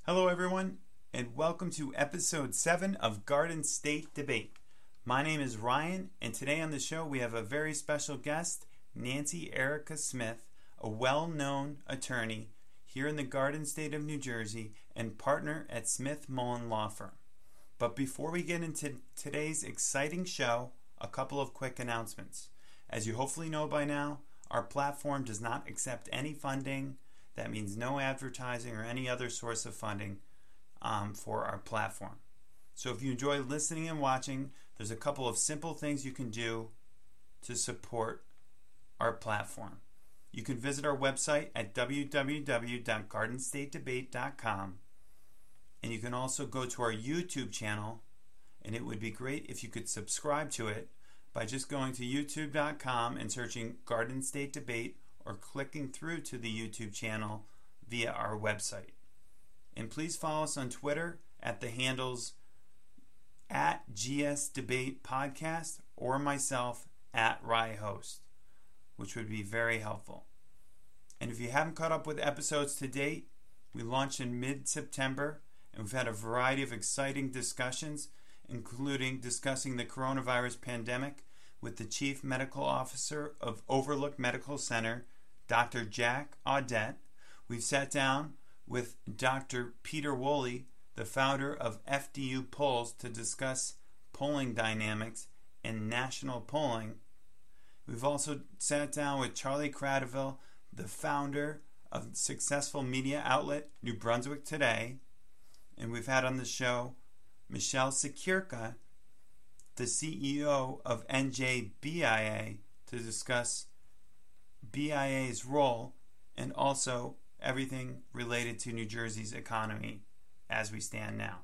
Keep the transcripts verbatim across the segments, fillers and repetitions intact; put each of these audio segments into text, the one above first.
Hello, everyone, and welcome to episode seven of Garden State Debate. My name is Ryan, and today on the show we have a very special guest, Nancy Erica Smith, a well-known attorney here in the Garden State of New Jersey and partner at Smith Mullen Law Firm. But before we get into today's exciting show, a couple of quick announcements. As you hopefully know by now, our platform does not accept any funding. That means no advertising or any other source of funding um, for our platform. So if you enjoy listening and watching, there's a couple of simple things you can do to support our platform. You can visit our website at w w w dot garden state debate dot com, and you can also go to our YouTube channel, and it would be great if you could subscribe to it by just going to youtube dot com and searching Garden State Debate or clicking through to the YouTube channel via our website. And please follow us on Twitter at the handles at G S Debate Podcast or myself at RyHost, which would be very helpful. And if you haven't caught up with episodes to date, we launched in mid-September, and we've had a variety of exciting discussions, including discussing the coronavirus pandemic with the Chief Medical Officer of Overlook Medical Center, Doctor Jack Audette. We've sat down with Doctor Peter Woolley, the founder of F D U Polls, to discuss polling dynamics and national polling. We've also sat down with Charlie Cradaville, the founder of successful media outlet New Brunswick Today. And we've had on the show Michelle Sikirka, the C E O of N J B I A, to discuss B I A's role and also everything related to New Jersey's economy as we stand now.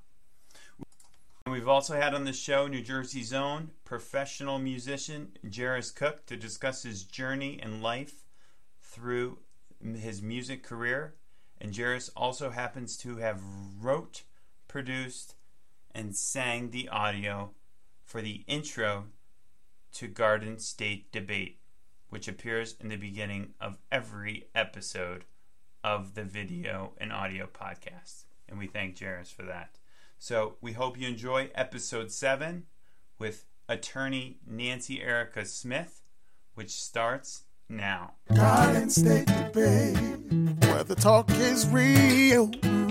And we've also had on the show New Jersey's own professional musician Jairus Cook to discuss his journey in life through his music career. And Jairus also happens to have wrote, produced, and sang the audio for the intro to Garden State Debate, which appears in the beginning of every episode of the video and audio podcast. And we thank Jairus for that. So we hope you enjoy episode seven with attorney Nancy Erica Smith, which starts now. Garden State Debate, where the talk is real.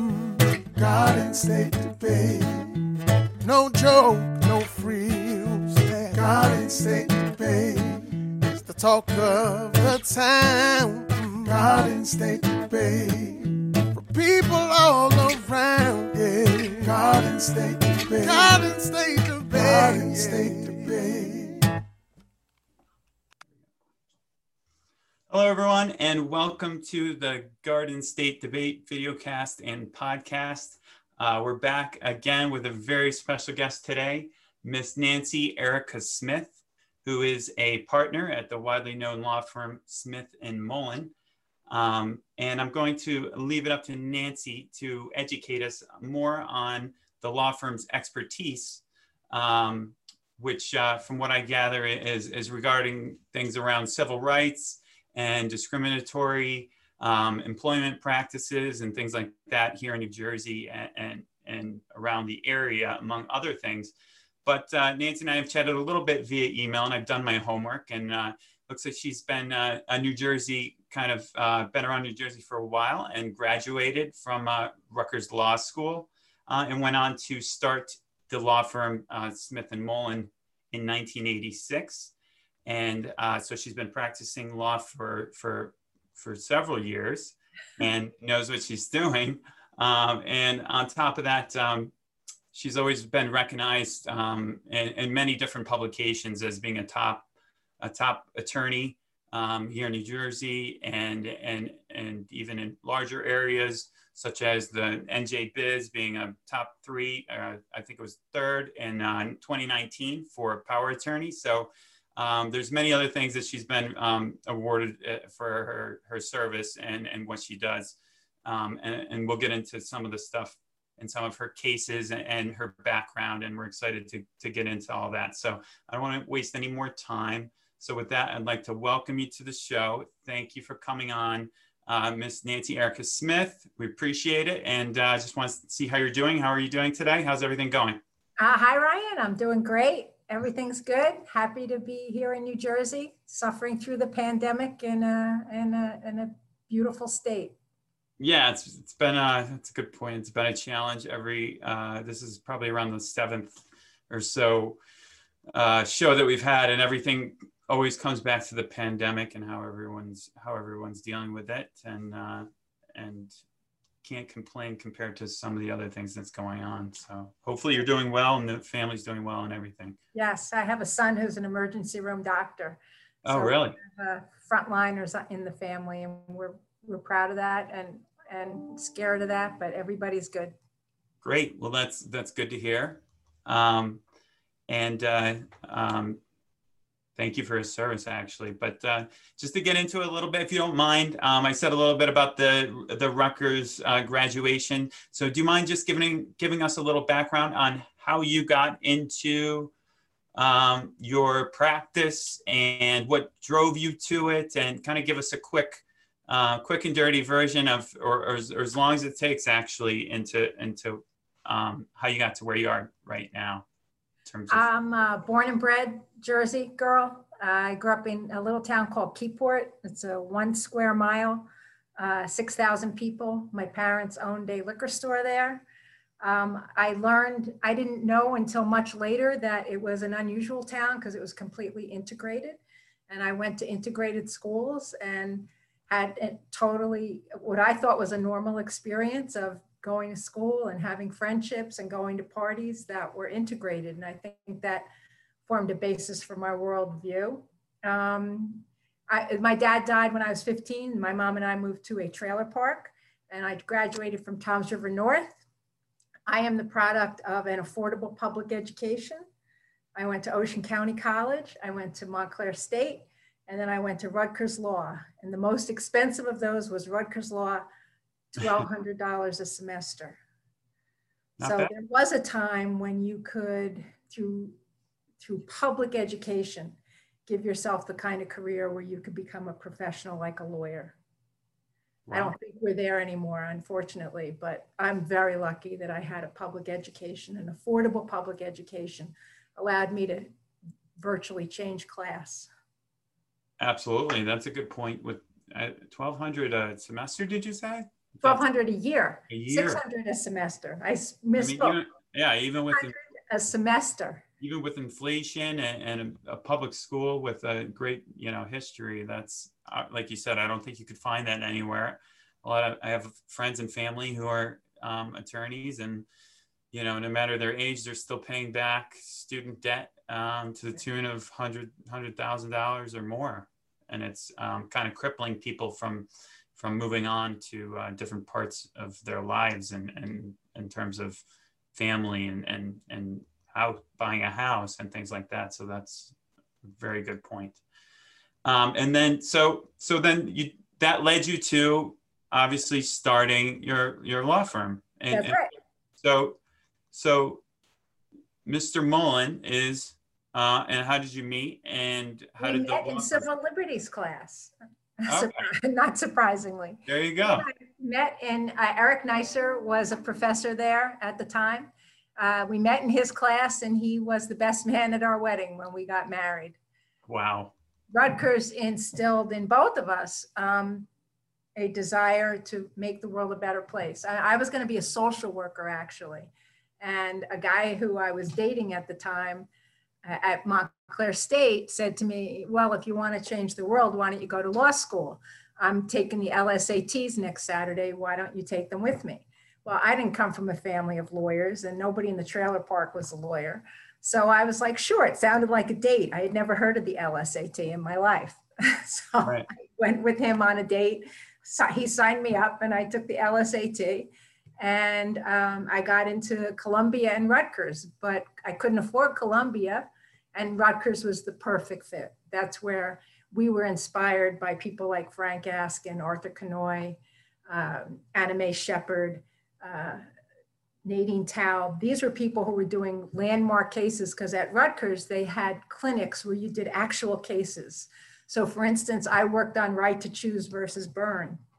Garden State Debate, no joke, no frills. Garden State Debate is the talk of the town. Garden State Debate, for people all around. Yeah. Garden State Debate, Garden State Debate, Garden State Debate. Hello, everyone, and welcome to the Garden State Debate videocast and podcast. Uh, we're back again with a very special guest today, Miss Nancy Erica Smith, who is a partner at the widely known law firm Smith and Mullen. Um, and I'm going to leave it up to Nancy to educate us more on the law firm's expertise, um, which uh, from what I gather is, is regarding things around civil rights and discriminatory um, employment practices and things like that here in New Jersey and, and, and around the area, among other things. But uh, Nancy and I have chatted a little bit via email, and I've done my homework, and uh, looks like she's been uh, a New Jersey, kind of uh, been around New Jersey for a while and graduated from uh, Rutgers Law School uh, and went on to start the law firm uh, Smith and Mullen in nineteen eighty-six. And uh, so she's been practicing law for, for, for several years and knows what she's doing. Um, and on top of that, um, she's always been recognized um, in, in many different publications as being a top, a top attorney um, here in New Jersey and, and, and even in larger areas, such as the N J Biz being a top three, uh, I think it was third in uh, twenty nineteen for power attorney. So um, there's many other things that she's been um, awarded for her, her service and, and what she does. Um, and, and we'll get into some of the stuff in some of her cases and, and her background, and we're excited to, to get into all that. So I don't want to waste any more time. So with that, I'd like to welcome you to the show. Thank you for coming on. uh, Miss Nancy Erica Smith. We appreciate it, and I uh, just want to see how you're doing. How are you doing today? How's everything going? Uh, hi, Ryan. I'm doing great. Everything's good. Happy to be here in New Jersey, suffering through the pandemic in a, in a, in a beautiful state. Yeah, it's it's been a that's a good point. It's been a challenge. Every uh, this is probably around the seventh or so uh, show that we've had, and everything always comes back to the pandemic and how everyone's how everyone's dealing with it, and uh, and can't complain compared to some of the other things that's going on. So hopefully you're doing well and the family's doing well and everything. Yes, I have a son who's an emergency room doctor. Oh, so really? Uh, frontliners in the family, and we're we're proud of that and and scared of that, but everybody's good. Great. Well, that's that's good to hear. Um, and uh, um, thank you for his service, actually. But uh, just to get into it a little bit, if you don't mind, um, I said a little bit about the the Rutgers uh, graduation. So do you mind just giving giving us a little background on how you got into um, your practice and what drove you to it, and kind of give us a quick uh, quick and dirty version of, or, or, as, or as long as it takes, actually, into into um, how you got to where you are right now. In terms of- I'm a born and bred Jersey girl. I grew up in a little town called Keyport. It's a one square mile, uh, six thousand people. My parents owned a liquor store there. Um, I learned, I didn't know until much later that it was an unusual town because it was completely integrated. And I went to integrated schools and had a totally, what I thought was a normal experience of going to school and having friendships and going to parties that were integrated. And I think that formed a basis for my worldview. Um, I, my dad died when I was fifteen. My mom and I moved to a trailer park, and I graduated from Toms River North. I am the product of an affordable public education. I went to Ocean County College. I went to Montclair State, and then I went to Rutgers Law. And the most expensive of those was Rutgers Law, twelve hundred dollars a semester. Not so bad. There was a time when you could, through, through public education, give yourself the kind of career where you could become a professional like a lawyer. Wow. I don't think we're there anymore, unfortunately, but I'm very lucky that I had a public education. An affordable public education allowed me to virtually change class. Absolutely. That's a good point. With uh, twelve hundred a semester, did you say? twelve hundred a year, a year. six hundred a semester. I misspoke. I mean, even, yeah, even with a semester. Even with inflation and, and a, a public school with a great, you know, history, that's uh, like you said, I don't think you could find that anywhere. A lot of, I have friends and family who are um, attorneys, and, you know, no matter their age, they're still paying back student debt um, to the tune of hundred hundred thousand dollars or more, and it's um, kind of crippling people from from moving on to uh, different parts of their lives, and and in terms of family and and and how buying a house and things like that. So that's a very good point. Um, and then so so then you that led you to obviously starting your your law firm. And, That's right. And so so Mister Mullen is uh, and how did you meet, and how we did met the in law civil liberties class? Okay. Not surprisingly. There you go. Met in uh, Eric Neisser was a professor there at the time. Uh, we met in his class, and he was the best man at our wedding when we got married. Wow. Rutgers instilled in both of us um, a desire to make the world a better place. I, I was going to be a social worker, actually. And a guy who I was dating at the time uh, at Montclair State said to me, well, if you want to change the world, why don't you go to law school? I'm taking the L S A Ts next Saturday. Why don't you take them with me? Well, I didn't come from a family of lawyers, and nobody in the trailer park was a lawyer. So I was like, sure, it sounded like a date. I had never heard of the L S A T in my life. So Right. I went with him on a date. So he signed me up, and I took the L S A T, and um, I got into Columbia and Rutgers, but I couldn't afford Columbia, and Rutgers was the perfect fit. That's where we were inspired by people like Frank Askin, Arthur Kanoy, um, Anna Mae Shepherd, Uh, Nadine Tao. These were people who were doing landmark cases, because at Rutgers, they had clinics where you did actual cases. So for instance, I worked on Right to Choose versus Byrne.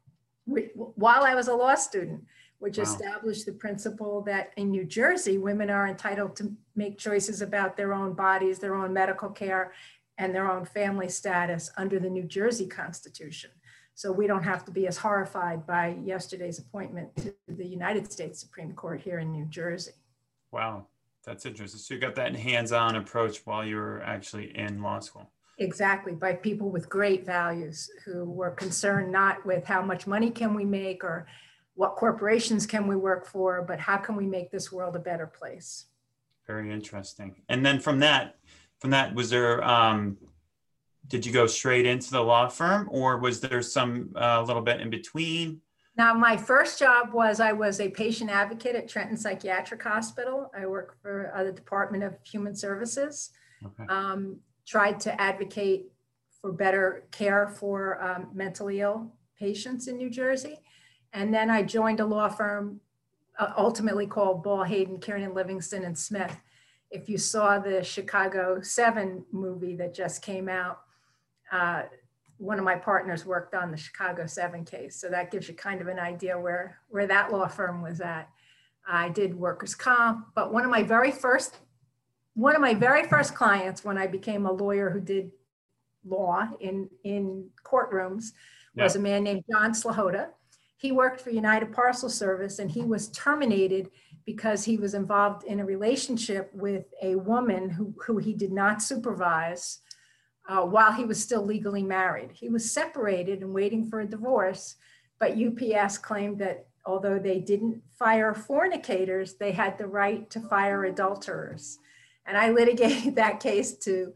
we, while I was a law student, which Wow. established the principle that in New Jersey, women are entitled to make choices about their own bodies, their own medical care, and their own family status under the New Jersey Constitution. So we don't have to be as horrified by yesterday's appointment to the United States Supreme Court here in New Jersey. Wow, that's interesting. So you got that hands-on approach while you were actually in law school. Exactly, by people with great values who were concerned not with how much money can we make or what corporations can we work for, but how can we make this world a better place? Very interesting. And then from that, from that, was there, um, did you go straight into the law firm, or was there some a uh, little bit in between? Now, my first job was I was a patient advocate at Trenton Psychiatric Hospital. I worked for uh, the Department of Human Services. Okay. Um, tried to advocate for better care for um, mentally ill patients in New Jersey. And then I joined a law firm uh, ultimately called Ball, Hayden, Kiernan, Livingston, and Smith. If you saw the Chicago seven movie that just came out, uh, one of my partners worked on the Chicago seven case. So that gives you kind of an idea where, where that law firm was at. I did workers' comp, but one of my very first One of my very first clients when I became a lawyer who did law in, in courtrooms was Yeah. a man named John Slahota. He worked for United Parcel Service, and he was terminated because he was involved in a relationship with a woman who, who he did not supervise uh, while he was still legally married. He was separated and waiting for a divorce, but U P S claimed that although they didn't fire fornicators, they had the right to fire adulterers. And I litigated that case to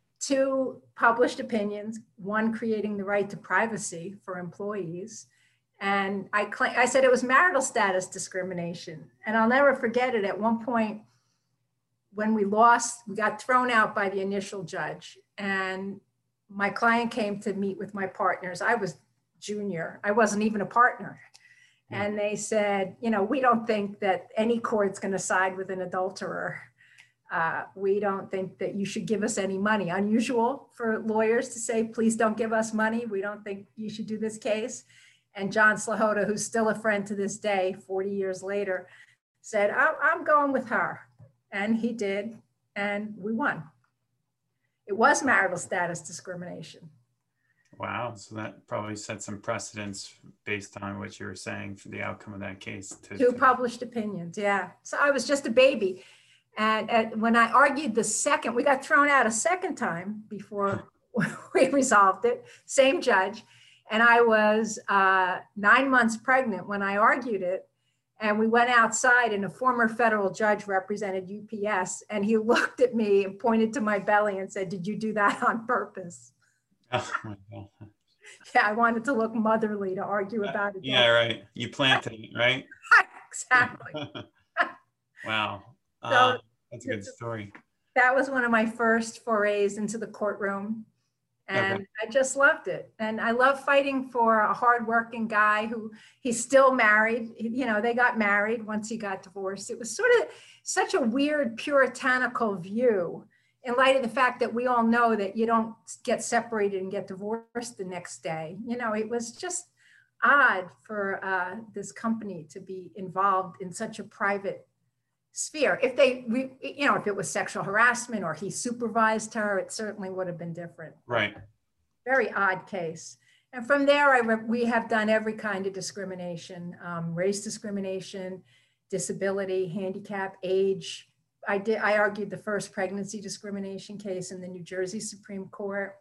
two published opinions, one creating the right to privacy for employees. And I, claim, I said it was marital status discrimination. And I'll never forget it. At one point, when we lost, we got thrown out by the initial judge. And my client came to meet with my partners. I was junior. I wasn't even a partner. And they said, you know, we don't think that any court's going to side with an adulterer. Uh, we don't think that you should give us any money. Unusual for lawyers to say, please don't give us money. We don't think you should do this case. And John Slahota, who's still a friend to this day, forty years later, said, I'm going with her. And he did, and we won. It was marital status discrimination. Wow. So that probably set some precedents based on what you were saying for the outcome of that case. To, Two to... published opinions, yeah. So I was just a baby. And, and when I argued the second, we got thrown out a second time before we resolved it, same judge. And I was uh, nine months pregnant when I argued it. And we went outside and a former federal judge represented U P S. And he looked at me and pointed to my belly and said, did you do that on purpose? Oh my God. Yeah, I wanted to look motherly to argue about it. Yeah, right. You planted it, right? Exactly. Wow. So, uh, that's a good story. That was one of my first forays into the courtroom. And Okay. I just loved it. And I love fighting for a hardworking guy who he's still married. You know, they got married once he got divorced. It was sort of such a weird puritanical view in light of the fact that we all know that you don't get separated and get divorced the next day. You know, it was just odd for uh, this company to be involved in such a private sphere. If they, you know, if it was sexual harassment or he supervised her, it certainly would have been different. Right. Very odd case. And from there, I re- we have done every kind of discrimination, um, race discrimination, disability, handicap, age. I did. I argued the first pregnancy discrimination case in the New Jersey Supreme Court.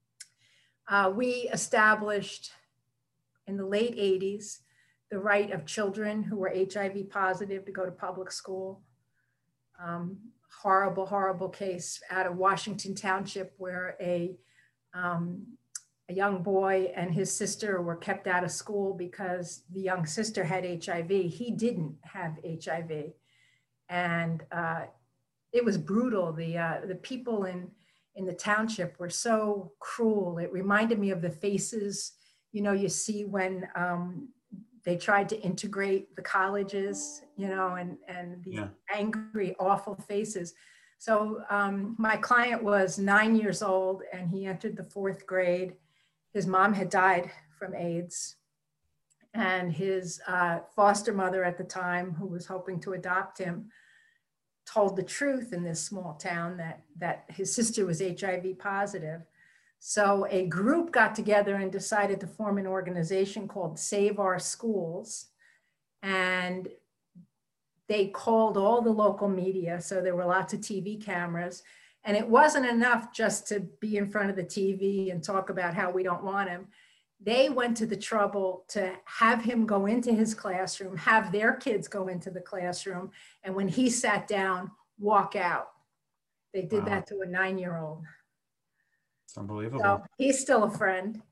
Uh, we established in the late eighties the right of children who were H I V positive to go to public school. Um, horrible, horrible case out of Washington Township where a, um, a young boy and his sister were kept out of school because the young sister had H I V. He didn't have H I V. And uh, it was brutal. The, uh, the people in, in the township were so cruel. It reminded me of the faces, you know, you see when um, they tried to integrate the colleges, you know, and, and these Yeah. angry, awful faces. So um, my client was nine years old and he entered the fourth grade. His mom had died from AIDS. And his uh, foster mother at the time, who was hoping to adopt him, told the truth in this small town that, that his sister was H I V positive. So a group got together and decided to form an organization called Save Our Schools. And they called all the local media. So there were lots of T V cameras. And it wasn't enough just to be in front of the T V and talk about how we don't want him. They went to the trouble to have him go into his classroom, have their kids go into the classroom, and when he sat down, walk out. They did wow. that to a nine-year-old. It's unbelievable. So he's still a friend.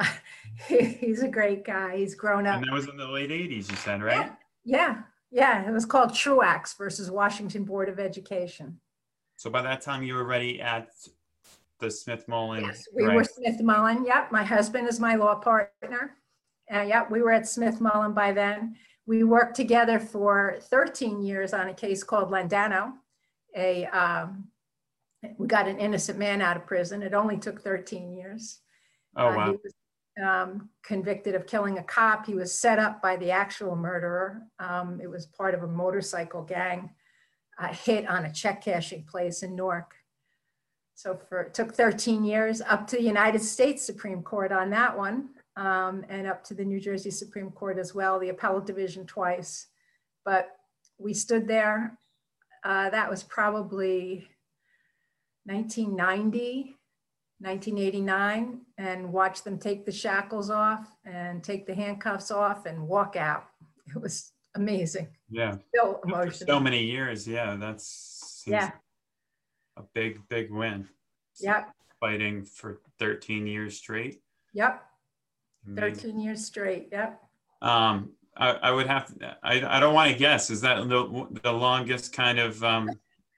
He's a great guy. He's grown up. And that was in the late eighties, you said, right? Yeah, yeah. yeah. It was called Truax versus Washington Board of Education. So by that time, you were already at the Smith Mullen. Yes, we right? were Smith Mullen. Yep, my husband is my law partner. And uh, yep, we were at Smith Mullen by then. We worked together for thirteen years on a case called Landano. A um, we got an innocent man out of prison. It only took thirteen years. Oh wow! Uh, he was um, convicted of killing a cop. He was set up by the actual murderer. Um, it was part of a motorcycle gang uh, hit on a check cashing place in Newark. So for, it took thirteen years up to the United States Supreme Court on that one, um, and up to the New Jersey Supreme Court as well, the appellate division twice. But we stood there. Uh, that was probably nineteen ninety, nineteen eighty-nine, and watched them take the shackles off and take the handcuffs off and walk out. It was amazing. Yeah. Still emotional. So many years. Yeah, that's yeah. a big, big win. Yep. Fighting for thirteen years straight. Yep. Amazing. thirteen years straight. Yep. Um, I, I would have to, I, I don't want to guess. Is that the, the longest kind of um,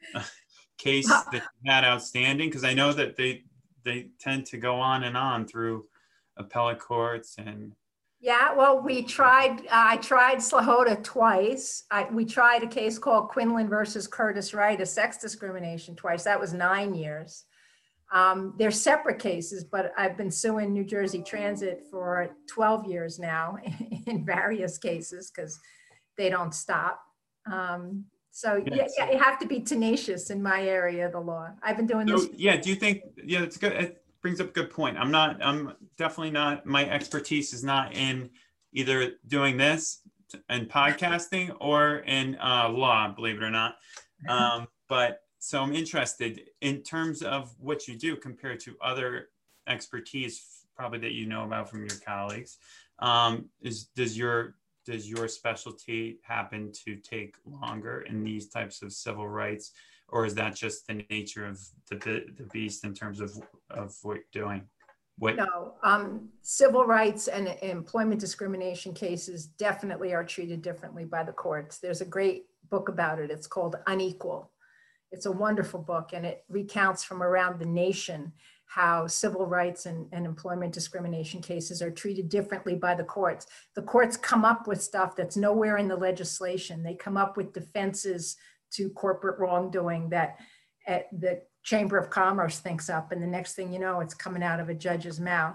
case that you had outstanding? Because I know that they, they tend to go on and on through appellate courts and. Yeah, well, we tried, uh, I tried Slahota twice. I, we tried a case called Quinlan versus Curtis Wright, a sex discrimination twice. That was nine years. Um, they're separate cases, but I've been suing New Jersey Transit for twelve years now in various cases because they don't stop. Um, so yes. yeah, you have to be tenacious in my area of the law. I've been doing so, this. Yeah, do you think, yeah, it's good. It brings up a good point. I'm not, I'm definitely not, my expertise is not in either doing this and podcasting or in uh, law, believe it or not. Um, but so I'm interested in terms of what you do compared to other expertise, probably that you know about from your colleagues. Um, is does your does your specialty happen to take longer in these types of civil rights, or is that just the nature of the the beast in terms of of what you're doing? What? No, um, civil rights and employment discrimination cases definitely are treated differently by the courts. There's a great book about it. It's called Unequal. It's a wonderful book, and it recounts from around the nation how civil rights and, and employment discrimination cases are treated differently by the courts. The courts come up with stuff that's nowhere in the legislation. They come up with defenses to corporate wrongdoing that uh, the Chamber of Commerce thinks up, and the next thing you know, it's coming out of a judge's mouth.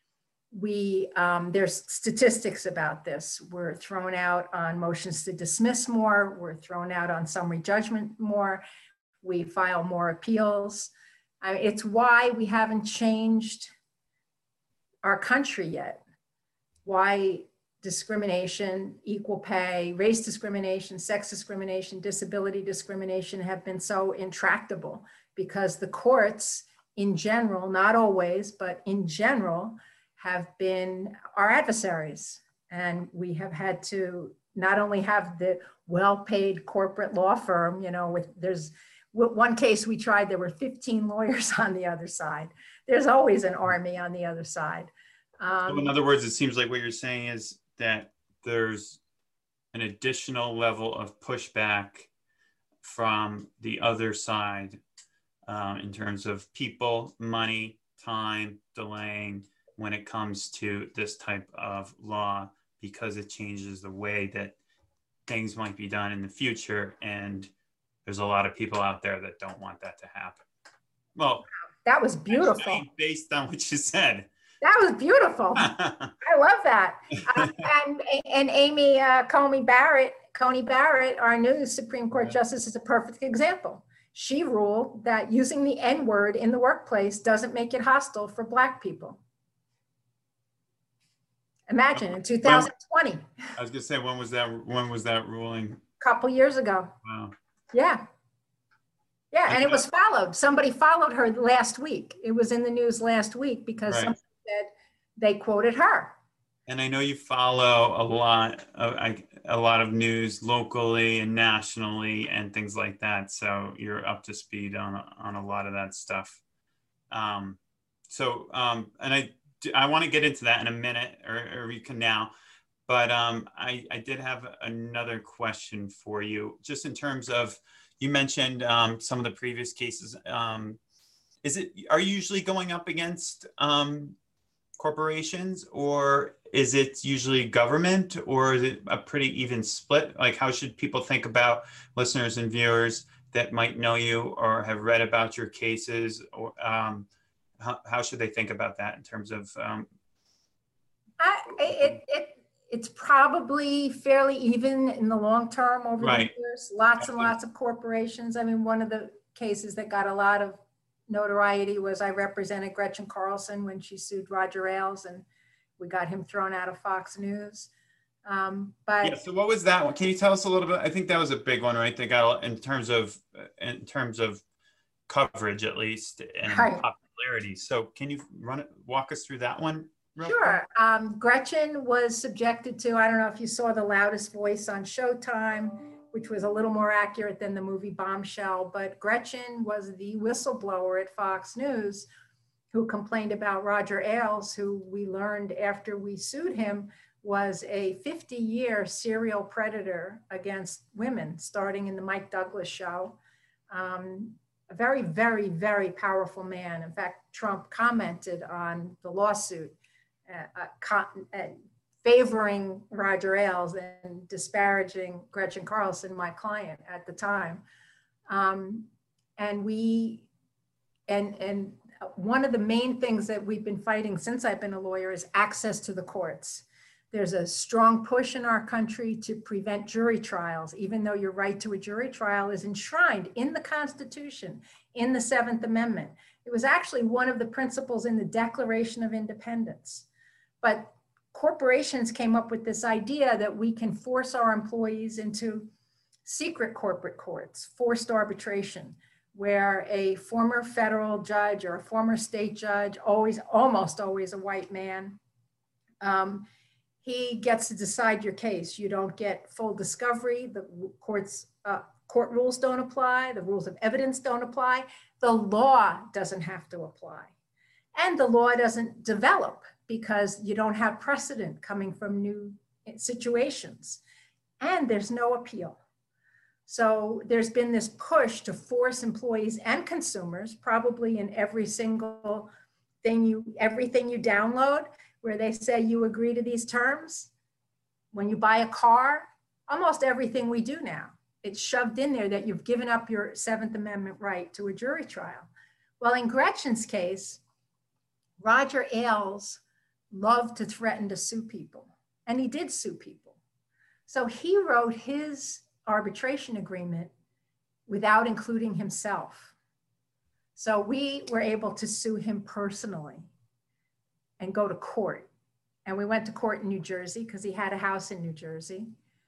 We, um, there's statistics about this. We're thrown out on motions to dismiss more. We're thrown out on summary judgment more. We file more appeals. I mean, it's why we haven't changed our country yet. Why discrimination, equal pay, race discrimination, sex discrimination, disability discrimination have been so intractable, because the courts in general, not always, but in general, have been our adversaries. And we have had to not only have the well-paid corporate law firm, you know, with there's one case we tried, there were fifteen lawyers on the other side. There's always an army on the other side. Um, so in other words, it seems like what you're saying is that there's an additional level of pushback from the other side um, in terms of people, money, time, delaying when it comes to this type of law, because it changes the way that things might be done in the future. And there's a lot of people out there that don't want that to happen. Well, that was beautiful. Actually, based on what you said. That was beautiful. I love that. Uh, and and Amy uh, Coney Barrett, Coney Barrett, our new Supreme Court justice, is a perfect example. She ruled that using the N word in the workplace doesn't make it hostile for Black people. Imagine in two thousand twenty. When, I was gonna say, when was that? When was that ruling? A couple years ago. Wow. Yeah. Yeah, and it was followed. Somebody followed her last week. It was in the news last week because right. somebody said they quoted her. And I know you follow a lot of a lot of news locally and nationally and things like that. So you're up to speed on on a lot of that stuff. Um, so um, and I I want to get into that in a minute, or, or you can now. But um, I I did have another question for you, just in terms of, you mentioned um, some of the previous cases. Um, is it, are you usually going up against um, corporations, or is it usually government, or is it a pretty even split? Like, how should people think about, listeners and viewers that might know you or have read about your cases, or um, how, how should they think about that in terms of? Um, I, it, it, It's probably fairly even in the long term over right. the years. Lots and lots of corporations. I mean, one of the cases that got a lot of notoriety was I represented Gretchen Carlson when she sued Roger Ailes, and we got him thrown out of Fox News. Um, but yeah, so what was that one? Can you tell us a little bit? I think that was a big one, right? They got, in terms of in terms of coverage, at least, and right. popularity. So can you run it, walk us through that one? Sure. Um, Gretchen was subjected to, I don't know if you saw The Loudest Voice on Showtime, which was a little more accurate than the movie Bombshell, but Gretchen was the whistleblower at Fox News who complained about Roger Ailes, who we learned after we sued him was a fifty year serial predator against women, starting in the Mike Douglas show. Um, a very, very, very powerful man. In fact, Trump commented on the lawsuit, Uh, uh, favoring Roger Ailes and disparaging Gretchen Carlson, my client at the time. Um, and we, and, and one of the main things that we've been fighting since I've been a lawyer is access to the courts. There's a strong push in our country to prevent jury trials, even though your right to a jury trial is enshrined in the Constitution, in the Seventh Amendment. It was actually one of the principles in the Declaration of Independence. But corporations came up with this idea that we can force our employees into secret corporate courts, forced arbitration, where a former federal judge or a former state judge, always, almost always a white man, um, he gets to decide your case. You don't get full discovery. The courts, uh, court rules don't apply. The rules of evidence don't apply. The law doesn't have to apply. And the law doesn't develop because you don't have precedent coming from new situations. And there's no appeal. So there's been this push to force employees and consumers, probably in every single thing you, everything you download, where they say you agree to these terms. When you buy a car, almost everything we do now, it's shoved in there that you've given up your Seventh Amendment right to a jury trial. Well, in Gretchen's case, Roger Ailes loved to threaten to sue people, and he did sue people. So he wrote his arbitration agreement without including himself. So we were able to sue him personally and go to court. And we went to court in New Jersey because he had a house in New Jersey.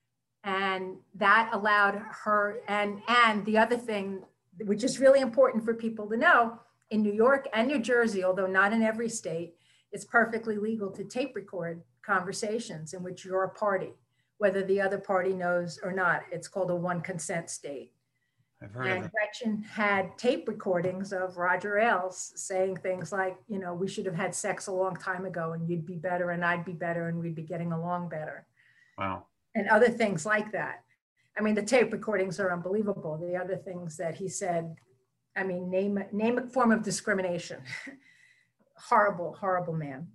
And that allowed her, and, and the other thing, which is really important for people to know, in New York and New Jersey, although not in every state, it's perfectly legal to tape record conversations in which you're a party, whether the other party knows or not. It's called a one consent state. I've heard and of it. Gretchen had tape recordings of Roger Ailes saying things like, you know, we should have had sex a long time ago and you'd be better and I'd be better and we'd be getting along better. Wow. And other things like that. I mean, the tape recordings are unbelievable. The other things that he said, I mean, name, name a form of discrimination. Horrible, horrible man.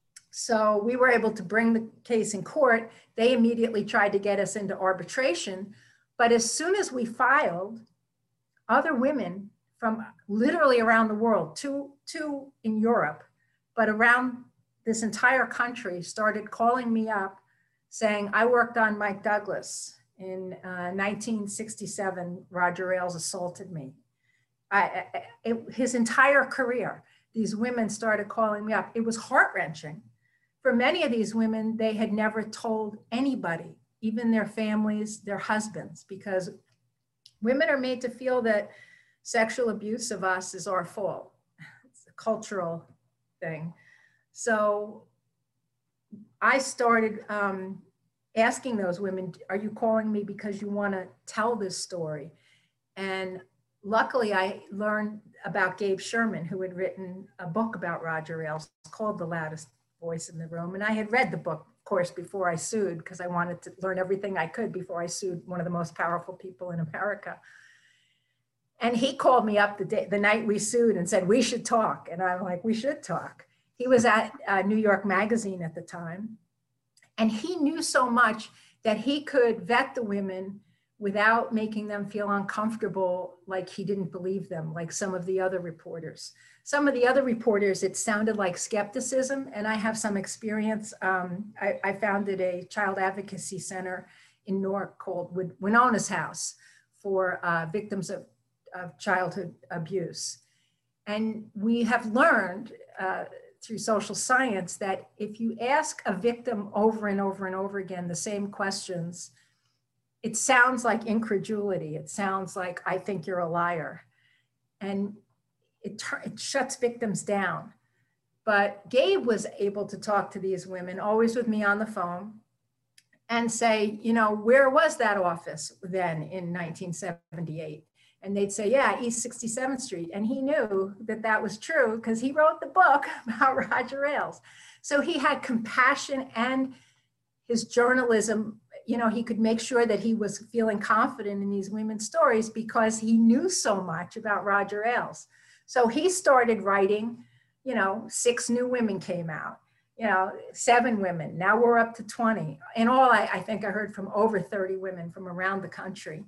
So we were able to bring the case in court. They immediately tried to get us into arbitration. But as soon as we filed, other women from literally around the world, two, two in Europe, but around this entire country started calling me up saying, I worked on Mike Douglas. In uh, nineteen sixty-seven, Roger Ailes assaulted me. I, I, it, his entire career, these women started calling me up. It was heart-wrenching. For many of these women, they had never told anybody, even their families, their husbands, because women are made to feel that sexual abuse of us is our fault. It's a cultural thing. So I started um, asking those women, are you calling me because you want to tell this story? And luckily I learned about Gabe Sherman, who had written a book about Roger Ailes called The Loudest Voice in the Room. And I had read the book, of course, before I sued, because I wanted to learn everything I could before I sued one of the most powerful people in America. And he called me up the day, the night we sued and said, we should talk. And I'm like, we should talk. He was at uh, New York Magazine at the time. And he knew so much that he could vet the women without making them feel uncomfortable, like he didn't believe them, like some of the other reporters. Some of the other reporters, it sounded like skepticism, and I have some experience. Um, I, I founded a child advocacy center in Newark called Win- Winona's House for uh, victims of, of childhood abuse. And we have learned uh, through social science that if you ask a victim over and over and over again the same questions, it sounds like incredulity. It sounds like, I think you're a liar. And it, it shuts victims down. But Gabe was able to talk to these women, always with me on the phone, and say, you know, where was that office then in nineteen seventy-eight? And they'd say, yeah, East sixty-seventh Street. And he knew that that was true because he wrote the book about Roger Ailes. So he had compassion, and his journalism, you know, he could make sure that he was feeling confident in these women's stories because he knew so much about Roger Ailes. So he started writing, you know, six new women came out, you know, seven women. Now we're up to twenty. In all, I, I think I heard from over thirty women from around the country.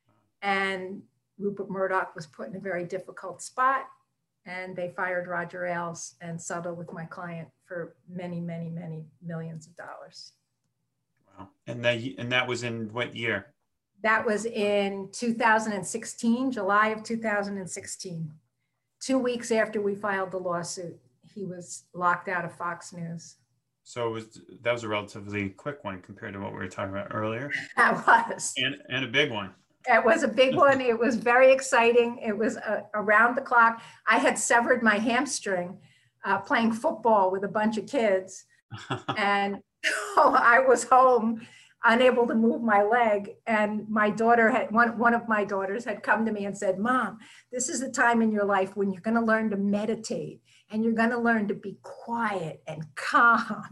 And Rupert Murdoch was put in a very difficult spot, and they fired Roger Ailes and settled with my client for many, many, many millions of dollars. Wow. And that, and that was in what year? That was in two thousand sixteen, July of two thousand sixteen. Two weeks after we filed the lawsuit, he was locked out of Fox News. So it was, that was a relatively quick one compared to what we were talking about earlier. That was. And, and a big one. It was a big one. It was very exciting. It was uh, around the clock. I had severed my hamstring uh, playing football with a bunch of kids. And oh, I was home, unable to move my leg. And my daughter had, one, one of my daughters had come to me and said, Mom, this is the time in your life when you're going to learn to meditate, and you're going to learn to be quiet and calm.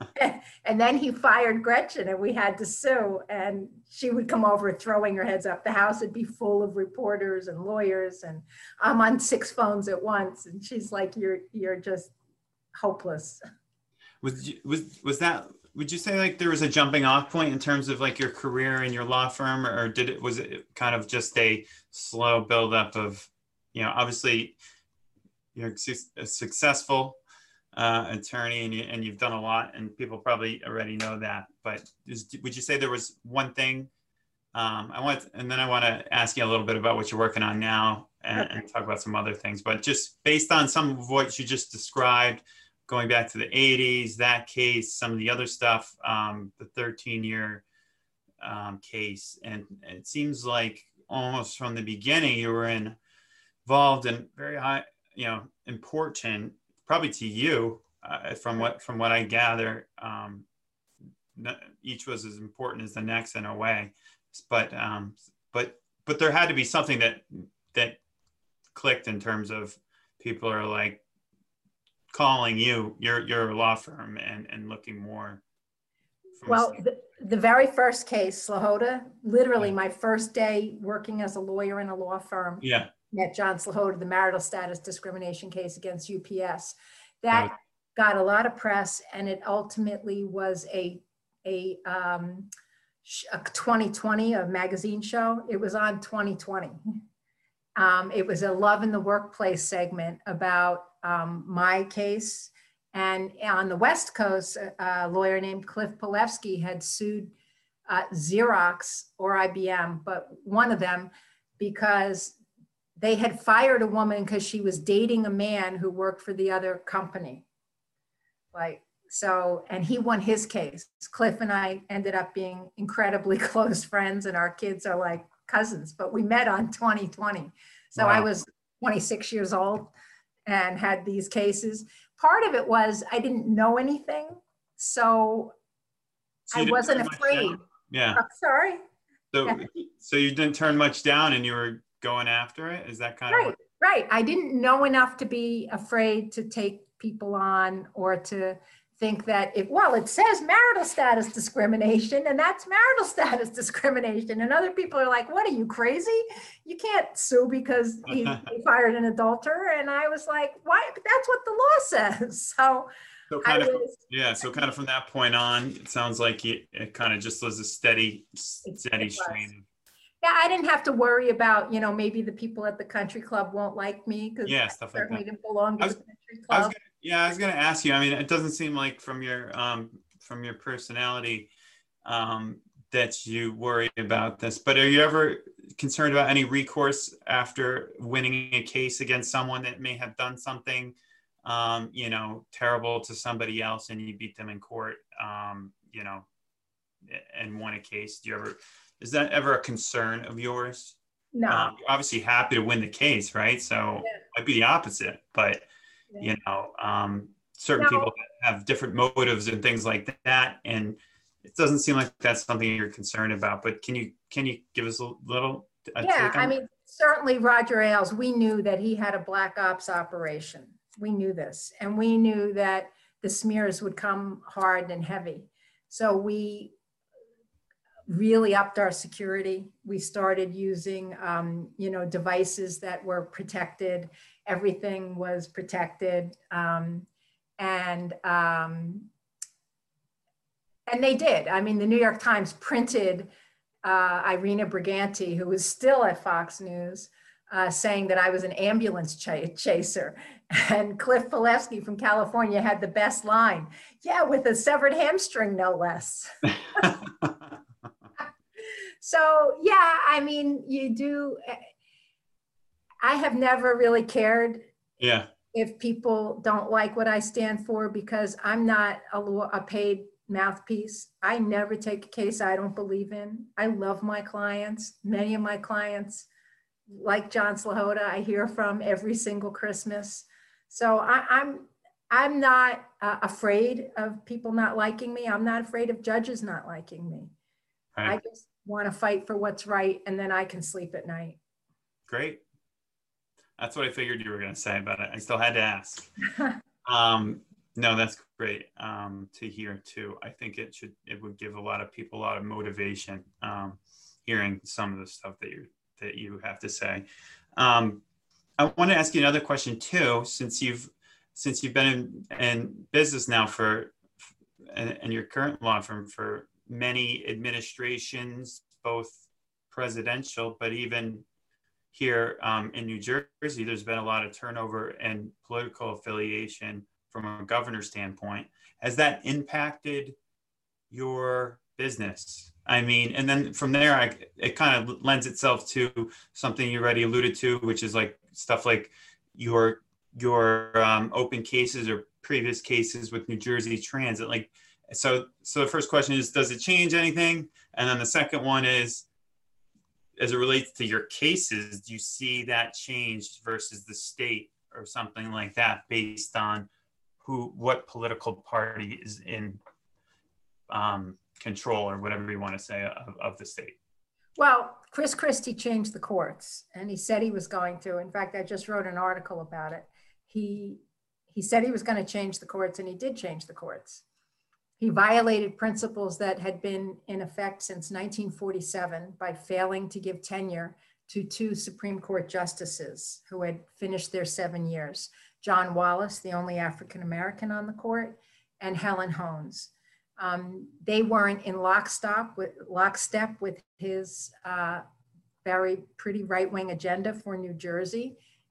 And then he fired Gretchen, and we had to sue. And she would come over throwing her heads up. The house would be full of reporters and lawyers, and I'm on six phones at once. And she's like, you're, you're just hopeless. Was, was, was that, would you say like there was a jumping off point in terms of like your career in your law firm, or did it, was it kind of just a slow buildup of, you know, obviously you're a successful uh, attorney, and, you, and you've done a lot, and people probably already know that, but is, would you say there was one thing um, I want, and then I want to ask you a little bit about what you're working on now, and, Okay. and talk about some other things, but just based on some of what you just described, going back to the eighties, that case, some of the other stuff, um, the thirteen year um, case. And it seems like almost from the beginning, you were in, involved in very high, you know, important, probably to you, uh, from what, from what I gather, um, each was as important as the next in a way, but, um, but, but there had to be something that, that clicked in terms of people are like, calling you, your your law firm, and and looking more. Well, the, the very first case, Slahota, literally Yeah. my first day working as a lawyer in a law firm, Yeah. met John Slahota, the marital status discrimination case against U P S. That That got a lot of press, and it ultimately was a a, um, a twenty twenty, a magazine show. It was on twenty twenty. Um, it was a Love in the Workplace segment about um, my case And on the West Coast, a lawyer named Cliff Pilevsky had sued uh, Xerox or I B M, but one of them, because they had fired a woman because she was dating a man who worked for the other company. Like, so, and he won his case. Cliff and I ended up being incredibly close friends, and our kids are like cousins, but we met on twenty twenty. So wow. I was twenty-six years old and had these cases. Part of it was I didn't know anything, so, so I wasn't afraid. Yeah. I'm sorry. So, yeah. so you didn't turn much down, and you were going after it? Is that kind right, of what? Right. I didn't know enough to be afraid to take people on, or to think that if, well, it says marital status discrimination, and that's marital status discrimination. And other people are like, what, are you crazy? You can't sue because he, he fired an adulterer. And I was like, why? That's what the law says. So, so kind I of, was, yeah. So kind of from that point on, it sounds like it, it kind of just was a steady, steady it stream. Yeah, I didn't have to worry about, you know, maybe the people at the country club won't like me because yeah, I stuff certainly like that. didn't belong to was, the country I was club. gonna, yeah, I was going to ask you. I mean, it doesn't seem like from your um, from your personality um, that you worry about this. But are you ever concerned about any recourse after winning a case against someone that may have done something, um, you know, terrible to somebody else, and you beat them in court, um, you know, and won a case? Do you ever? Is that ever a concern of yours? No. Um, you're obviously happy to win the case, right? So Yeah. it might be the opposite, but Yeah. you know, um, certain No. people have different motives and things like that, and it doesn't seem like that's something you're concerned about. But can you can you give us a little? A Yeah, take on I it? mean, certainly Roger Ailes, we knew that he had a black ops operation. We knew this, and we knew that the smears would come hard and heavy. So we really upped our security. We started using, um, you know, devices that were protected. Everything was protected. Um, and, um, and they did. I mean, the New York Times printed uh, Irina Briganti, who was still at Fox News, uh, saying that I was an ambulance ch- chaser. And Cliff Pilevsky from California had the best line. Yeah, with a severed hamstring, no less. So, yeah, I mean, you do. I have never really cared yeah. if people don't like what I stand for, because I'm not a, a paid mouthpiece. I never take a case I don't believe in. I love my clients. Many of my clients, like John Slahota, I hear from every single Christmas. So I, I'm I'm not uh, afraid of people not liking me. I'm not afraid of judges not liking me. Right. I just want to fight for what's right, and then I can sleep at night. Great. That's what I figured you were going to say, but I still had to ask. um, no, that's great um, to hear too. I think it should, it would give a lot of people a lot of motivation um, hearing some of the stuff that you that you have to say. Um, I want to ask you another question too, since you've since you've been in, in business now for and, and your current law firm for many administrations, both presidential, but even here um, in New Jersey, there's been a lot of turnover and political affiliation from a governor standpoint. Has that impacted your business? I mean, and then from there, I, it kind of lends itself to something you already alluded to, which is like stuff like your your um, open cases or previous cases with New Jersey Transit. Like, so, so the first question is, does it change anything? And then the second one is, as it relates to your cases, do you see that changed versus the state or something like that based on who, what political party is in um, control or whatever you want to say of, of the state? Well, Chris Christie changed the courts, and he said he was going to. In fact, I just wrote an article about it. He, he said he was going to change the courts, and he did change the courts. He violated principles that had been in effect since nineteen forty-seven by failing to give tenure to two Supreme Court justices who had finished their seven years, John Wallace, the only African-American on the court, and Helen Hones. Um, they weren't in lockstep with, lockstep with his uh, very pretty right-wing agenda for New Jersey.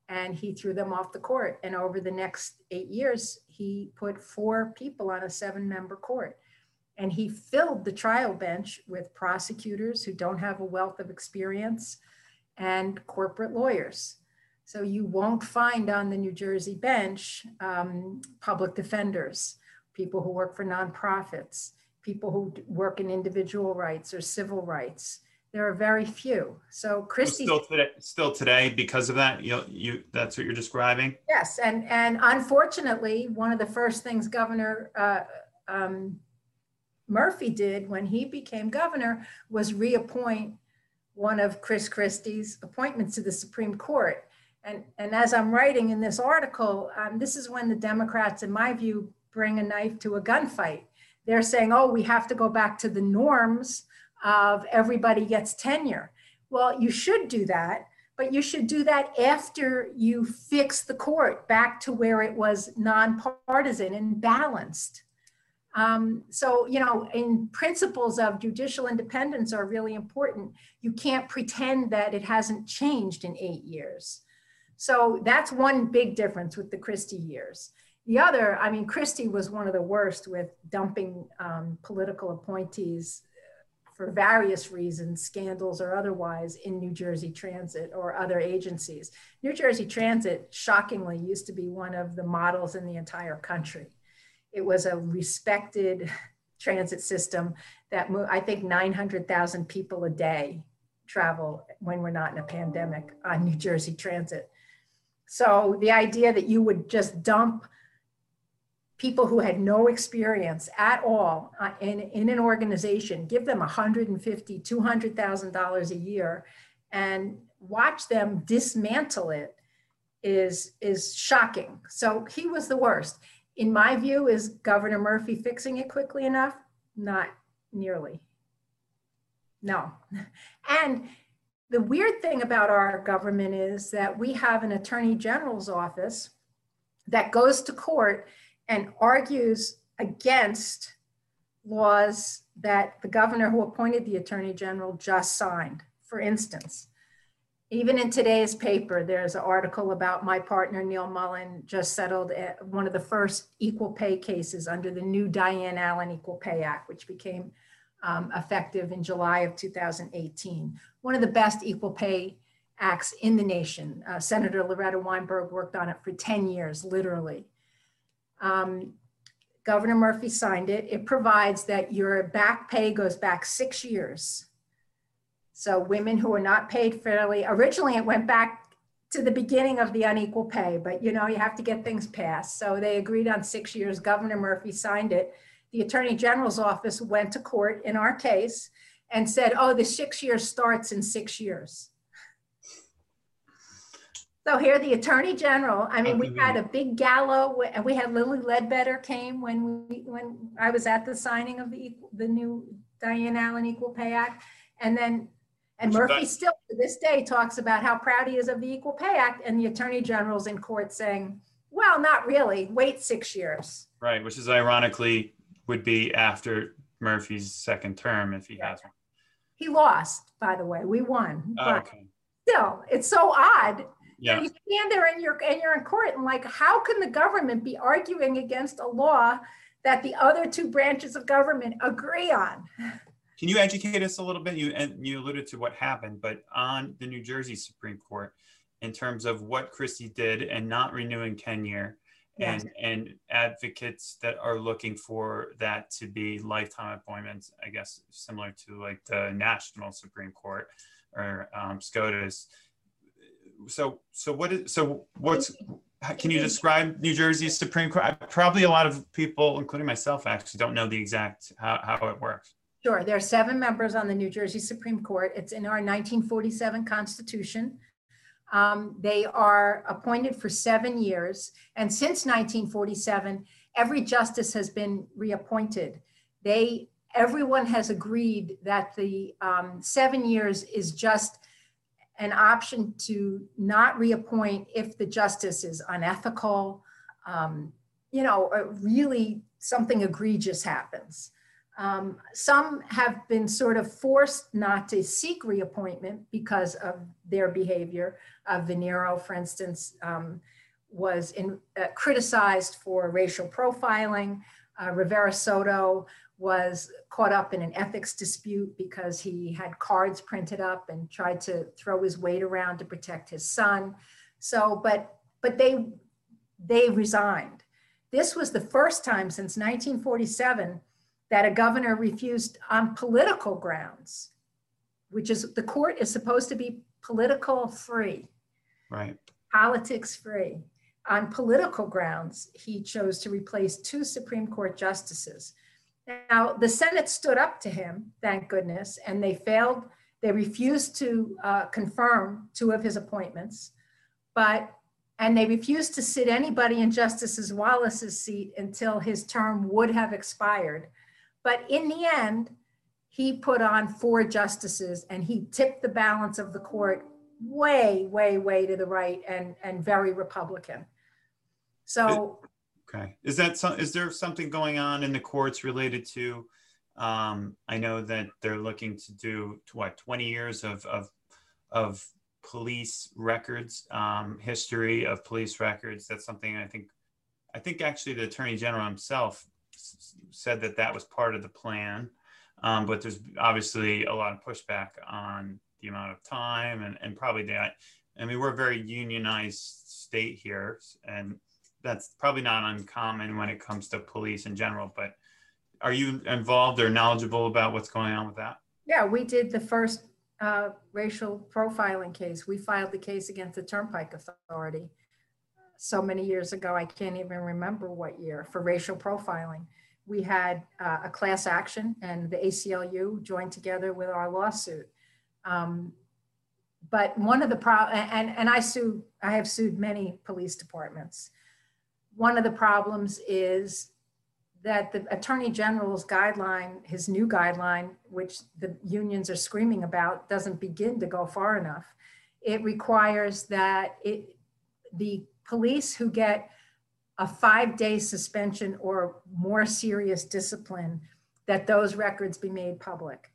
and he threw them off the court. And over the next eight years, he put four people on a seven-member court. And he filled the trial bench with prosecutors who don't have a wealth of experience and corporate lawyers. So you won't find on the New Jersey bench um, public defenders, people who work for nonprofits, people who work in individual rights or civil rights. There are very few. So Christie still today, still today, because of that, you you that's what you're describing. Yes, and and unfortunately, one of the first things Governor uh, um, Murphy did when he became governor was reappoint one of Chris Christie's appointments to the Supreme Court. And and as I'm writing in this article, um, this is when the Democrats, in my view, bring a knife to a gunfight. They're saying, oh, we have to go back to the norms of everybody gets tenure. Well, you should do that, but you should do that after you fix the court back to where it was nonpartisan and balanced. Um, so, you know, in principles of judicial independence are really important. You can't pretend that it hasn't changed in eight years. So that's one big difference with the Christie years. The other, I mean, Christie was one of the worst with dumping um, political appointees for various reasons, scandals or otherwise, in New Jersey Transit or other agencies. New Jersey Transit, shockingly, used to be one of the models in the entire country. It was a respected transit system that moved, I think nine hundred thousand people a day travel when we're not in a pandemic on New Jersey Transit. So the idea that you would just dump people who had no experience at all uh, in, in an organization, give them one hundred fifty thousand dollars, two hundred thousand dollars a year and watch them dismantle it is, is shocking. So he was the worst. In my view, is Governor Murphy fixing it quickly enough? Not nearly. No. And the weird thing about our government is that we have an attorney general's office that goes to court and argues against laws that the governor who appointed the attorney general just signed. For instance, even in today's paper, there's an article about my partner, Neil Mullen, just settled one of the first equal pay cases under the new Diane Allen Equal Pay Act, which became um, effective in July of two thousand eighteen. One of the best equal pay acts in the nation. Uh, Senator Loretta Weinberg worked on it for ten years, literally. Um, Governor Murphy signed it. It provides that your back pay goes back six years. So women who are not paid fairly, originally it went back to the beginning of the unequal pay, but you know, you have to get things passed. So they agreed on six years. Governor Murphy signed it. The Attorney General's office went to court in our case and said, oh, the six years starts in six years. So here the Attorney General, I mean, we had a big gala, and we had Lily Ledbetter came when we when I was at the signing of the the new Diane Allen Equal Pay Act, and then and Murphy still to this day talks about how proud he is of the Equal Pay Act, and the Attorney General's in court saying, well, not really, wait six years. Right, which is ironically would be after Murphy's second term if he yeah. has one. He lost, by the way, we won. Oh, okay. Still, it's so odd. Yeah. You stand there and you're, and you're in court and like, how can the government be arguing against a law that the other two branches of government agree on? Can you educate us a little bit? You and you alluded to what happened, but on the New Jersey Supreme Court, in terms of what Christie did and not renewing tenure, yes. and and advocates that are looking for that to be lifetime appointments, I guess similar to like the National Supreme Court or um, SCOTUS. So, so what is, so what's, can you describe New Jersey's Supreme Court? Probably a lot of people, including myself, actually don't know the exact, how, how it works. Sure. There are seven members on the New Jersey Supreme Court. It's in our nineteen forty-seven Constitution. Um, they are appointed for seven years. And since nineteen forty-seven, every justice has been reappointed. They, everyone has agreed that the um, seven years is just an option to not reappoint if the justice is unethical, um, you know, really something egregious happens. Um, some have been sort of forced not to seek reappointment because of their behavior. Uh, Venero, for instance, um, was in, uh, criticized for racial profiling. Uh, Rivera Soto was caught up in an ethics dispute because he had cards printed up and tried to throw his weight around to protect his son. So, but but they they resigned. This was the first time since nineteen forty-seven that a governor refused on political grounds, which is the court is supposed to be political free, right? Politics free. On political grounds, he chose to replace two Supreme Court justices. Now, the Senate stood up to him, thank goodness, and they failed. They refused to uh, confirm two of his appointments, but and they refused to sit anybody in Justice Wallace's seat until his term would have expired. But in the end, he put on four justices and he tipped the balance of the court way, way, way to the right and, and very Republican. So, okay, is that some? Is there something going on in the courts related to? Um, I know that they're looking to do what twenty years of of of police records, um, history of police records. That's something I think. I think actually the Attorney General himself s- said that that was part of the plan, um, but there's obviously a lot of pushback on the amount of time and and probably that. I mean, we're a very unionized state here, and that's probably not uncommon when it comes to police in general, but are you involved or knowledgeable about what's going on with that? Yeah, we did the first uh, racial profiling case. We filed the case against the Turnpike Authority so many years ago, I can't even remember what year, for racial profiling. We had uh, a class action and the A C L U joined together with our lawsuit. Um, but one of the pro and, and I sued, I have sued many police departments. One of the problems is that the Attorney General's guideline, his new guideline, which the unions are screaming about, doesn't begin to go far enough. It requires that it, the police who get a five-day suspension or more serious discipline, that those records be made public.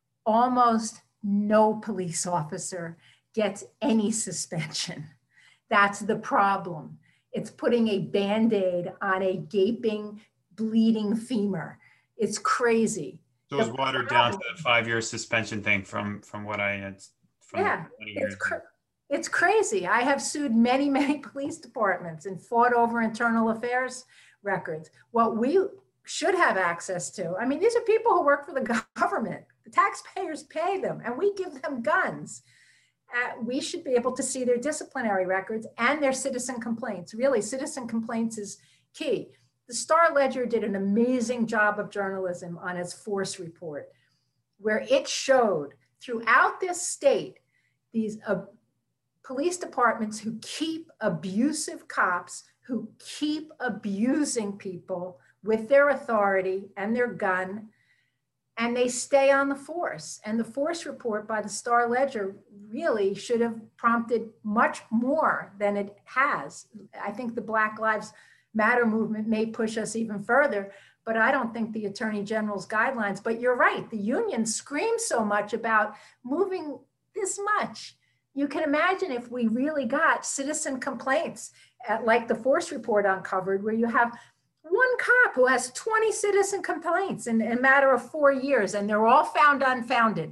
Almost no police officer gets any suspension. That's the problem. It's putting a Band-Aid on a gaping, bleeding femur. It's crazy. So it was watered down to the five-year suspension thing from, from what I had from yeah, twenty years it's, cr it's crazy. I have sued many, many police departments and fought over internal affairs records. What we should have access to, I mean, these are people who work for the government. The taxpayers pay them and we give them guns. Uh, we should be able to see their disciplinary records and their citizen complaints. Really, citizen complaints is key. The Star Ledger did an amazing job of journalism on its force report, where it showed throughout this state these uh, police departments who keep abusive cops, who keep abusing people with their authority and their gun, and they stay on the force. And the force report by the Star Ledger really should have prompted much more than it has. I think the Black Lives Matter movement may push us even further, but I don't think the Attorney General's guidelines, but you're right, the union screams so much about moving this much. You can imagine if we really got citizen complaints at, like the force report uncovered, where you have one cop who has twenty citizen complaints in, in a matter of four years, and they're all found unfounded.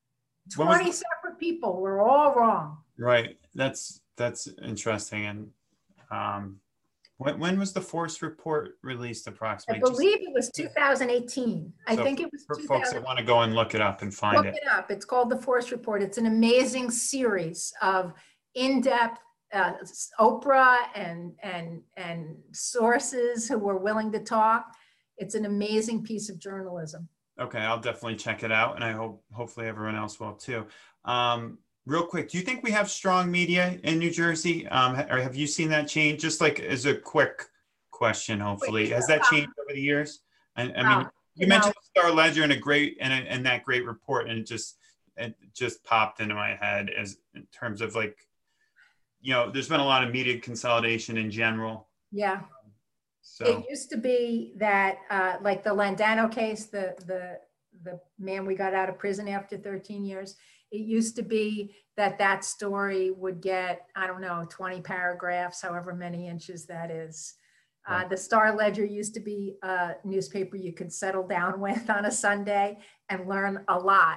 twenty separate people were all wrong. Right. That's that's interesting. And um, when when was the force report released approximately? I believe it was two thousand eighteen. I So think it was for two thousand. folks that want to go and look it up and find Look it. it up. It's called the Force Report. It's an amazing series of in-depth uh, Oprah and and and sources who were willing to talk. It's an amazing piece of journalism. Okay, I'll definitely check it out, and I hope hopefully everyone else will too. Um, real quick, do you think we have strong media in New Jersey, um, or have you seen that change? Just like as a quick question, hopefully, Quick, has that uh, changed over the years? I, I mean, uh, you no. mentioned the Star Ledger and a great and, and that great report, and it just it just popped into my head as in terms of like, you know, there's been a lot of media consolidation in general. Yeah. So it used to be that, uh, like the Landano case, the, the, the man we got out of prison after thirteen years, it used to be that that story would get, I don't know, twenty paragraphs, however many inches that is. Uh, Right. the Star Ledger used to be a newspaper you could settle down with on a Sunday and learn a lot.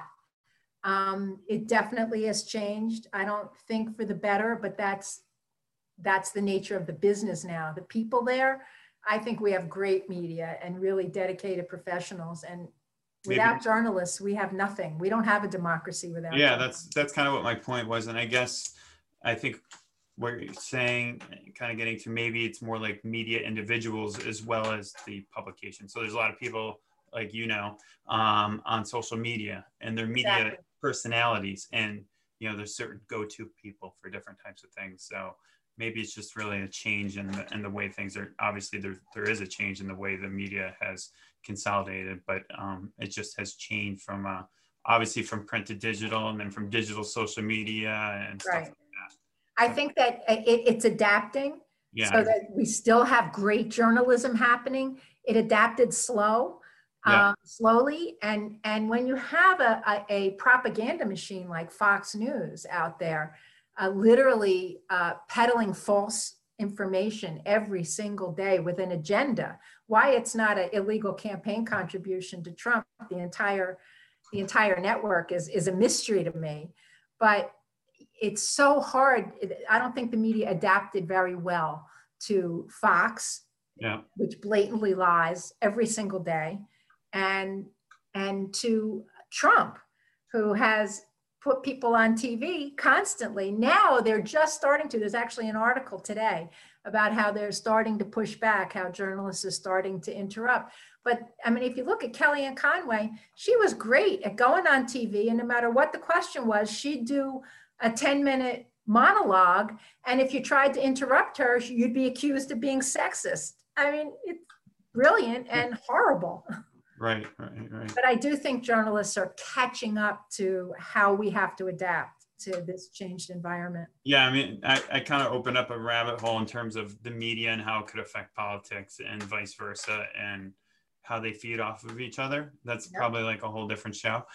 Um, it definitely has changed. I don't think for the better, but that's that's the nature of the business now. The people there, I think we have great media and really dedicated professionals. And without Maybe- journalists, we have nothing. We don't have a democracy without. yeah, journalists. that's that's kind of what my point was, and I guess I think what you're saying, kind of getting to, maybe it's more like media individuals as well as the publication. So there's a lot of people, like, you know, um, on social media, and their media Exactly. personalities, and you know, there's certain go-to people for different types of things. So maybe it's just really a change in the, in the way things are. Obviously there there is a change in the way the media has consolidated, but um, it just has changed from uh, obviously from print to digital, and then from digital social media and stuff Right. like that. I think that it, it's adapting Yeah. so that we still have great journalism happening. It adapted slow, Yeah. um, slowly. And, and when you have a, a, a propaganda machine like Fox News out there, uh, literally uh, peddling false information every single day with an agenda, why it's not an illegal campaign contribution to Trump, the entire, the entire network is, is a mystery to me. But it's so hard. I don't think the media adapted very well to Fox, Yeah. which blatantly lies every single day, and and to Trump, who has put people on T V constantly. Now they're just starting to. There's actually an article today about how they're starting to push back, how journalists are starting to interrupt. But I mean, if you look at Kellyanne Conway, she was great at going on T V, and no matter what the question was, she'd do a ten minute monologue. And if you tried to interrupt her, you'd be accused of being sexist. I mean, it's brilliant and horrible. Right, right, right. But I do think journalists are catching up to how we have to adapt to this changed environment. Yeah, I mean, I, I kind of opened up a rabbit hole in terms of the media and how it could affect politics and vice versa, and how they feed off of each other. That's Yep. probably like a whole different show.